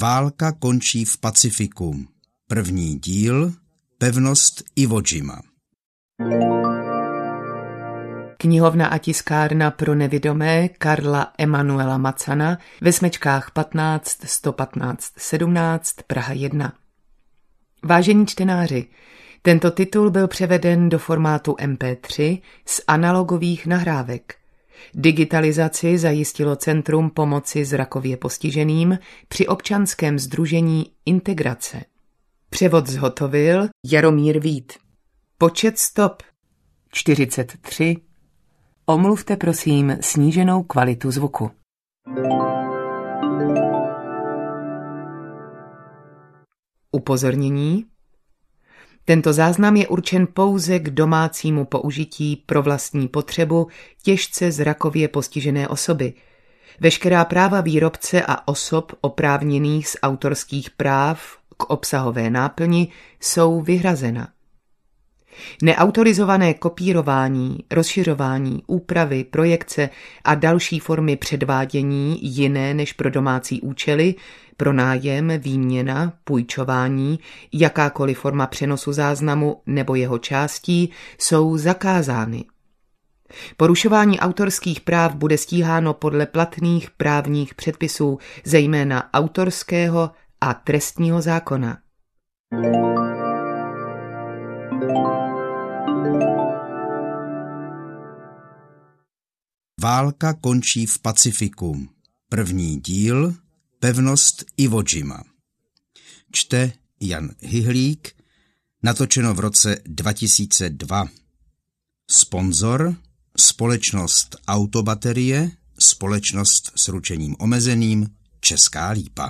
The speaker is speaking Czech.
Válka končí v Pacifiku. První díl. Pevnost Iwo Jima. Knihovna a tiskárna pro nevidomé Karla Emanuela Macana ve Smečkách 15 115 17 Praha 1. Vážení čtenáři, tento titul byl převeden do formátu MP3 z analogových nahrávek. Digitalizaci zajistilo Centrum pomoci zrakově postiženým při občanském sdružení Integrace. Převod zhotovil Jaromír Vít. Počet stop 43. Omluvte prosím sníženou kvalitu zvuku. Upozornění. Tento záznam je určen pouze k domácímu použití pro vlastní potřebu těžce zrakově postižené osoby. Veškerá práva výrobce a osob oprávněných z autorských práv k obsahové náplni jsou vyhrazena. Neautorizované kopírování, rozšiřování, úpravy, projekce a další formy předvádění jiné než pro domácí účely, pronájem, výměna, půjčování, jakákoliv forma přenosu záznamu nebo jeho částí jsou zakázány. Porušování autorských práv bude stíháno podle platných právních předpisů, zejména autorského a trestního zákona. Válka končí v Pacifiku. První díl. Pevnost Iwo Jima. Čte Jan Hyhlík. Natočeno v roce 2002. Sponzor společnost Autobaterie, společnost s ručením omezeným, Česká Lípa.